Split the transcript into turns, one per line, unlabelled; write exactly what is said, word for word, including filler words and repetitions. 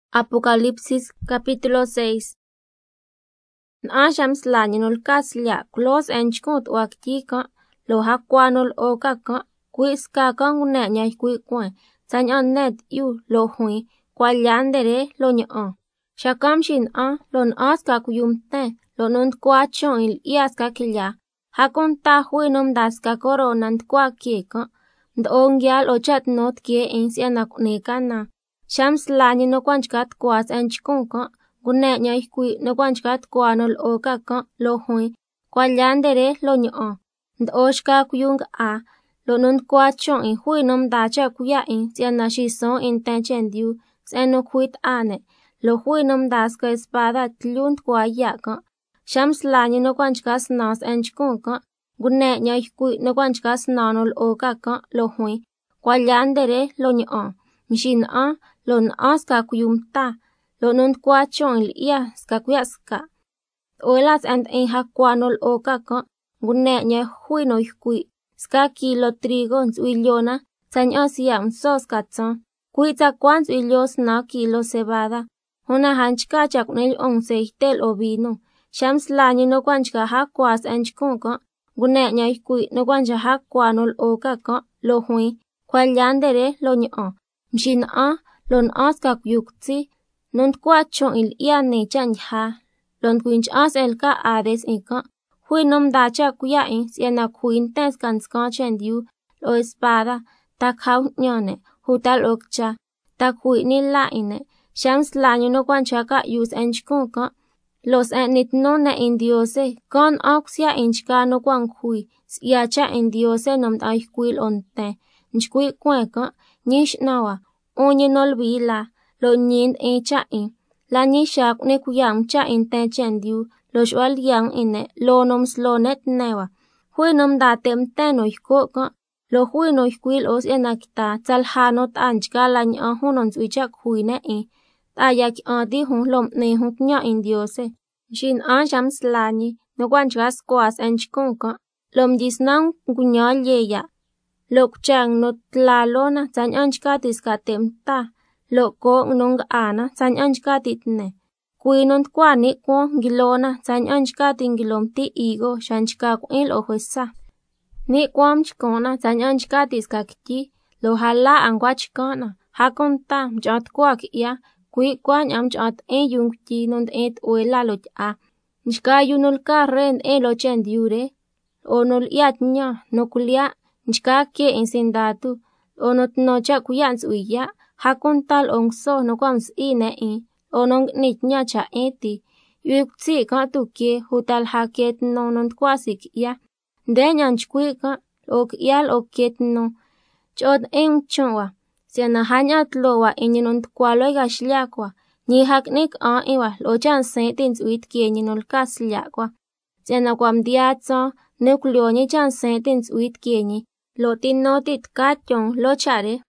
Apocalipsis capítulo seis. N'ashams la nyenol kaslia close enchkut waktika lo hakwanol okaka quis kakan une nyai kui kwen sanyan net yu lo hui kwalyandere lo nyan shakam shin a lon aska kuyumte lo nunt kwachon il iaska kilya hakon ta huinum daska koronant kwa kieka ndongyal ochat not kie insianak nekana Shams la ni no kwanchkat kwas enchkunka gune nyai kui no kwanchkat kwanol okaka lo hui kwalyandere lo nyan ndoshka kuyung a lo nun kwachon in huinum dacha kuya in siana shison in tenchen diu seno kuit ane lo huinum daska espada tlunt kwa yaka Shams la ni no kwanchkas nas enchkunka gune nyai kui no kwanchkas nanol okaka lo hui kwalyandere lo nyan mishin a lon aska kuyumta lo nun kwachon il ia ska kuyaska olas and in hakwanol okaka gune nya huino kui ska kilo trigo nsuiliona sanyasia unsos katson kuita kwans ilios na kilo cebada una hanchka chaknel once tel ovino Shams la ni no kwanchka hakwas enchkunka gune nya kui no kwancha hakwanol okaka lo hui kwalyandere lo nyan mshin a lon aska kuyuktsi non kwachon il ia ne chanha lon kwinch as el ka ades inka huinom dacha kuya in siena kuintes kanska chendiu lo espada tak hau nyane hutal okcha tak huini la ine Shams la no kwancha ka use enchkunka los enit no na indiose kon oxia inchka no kwan hui siacha indiose nom ai kuil onte nchkui kweka nish nawa Unye nolvila lo nyin e cha in la ni shak ne kuyam cha in te chendiu lo shwal yang ine lo nom slonet newa huinom da tem teno iko ka lo huino ikwil os enakta tal hanot anchka la nya hunon suicha huine e ta yak adi hun lom ne hun nya indiose shin an Shams lani no kwanchas kwas enchkunka lom disnang kunya yeya Lok chang not la lona san anchkatis katemta loko nong ana san anchkatit ne kuinont kwani ko gilona san anchkatin gilomti igo shanchka il ohesa ni kwam chkona san anchkatis kakti lo hala angwachkana hakonta mjat kwak ya kui kwan am chat e yungti nont et oela lot a nchka yunol ka ren e lo chendiure onol yatnya nokulia Nchka ke insindatu onot nocha kuyans uya hakuntal ongso no kwams ine i onong nitnya cha eti yuktsi ka tukie hutal haket no non kwasik ya ndenya nchkuika ok yal oket no chod en chwa siana hanyat lowa ininont kwalo gashlakwa ni haknik a iwa lo chan sentins uit kie ninol kaslakwa siana kwam diatso nukleo ni chan sentins uit kie ni lo tin notit kachon lo chare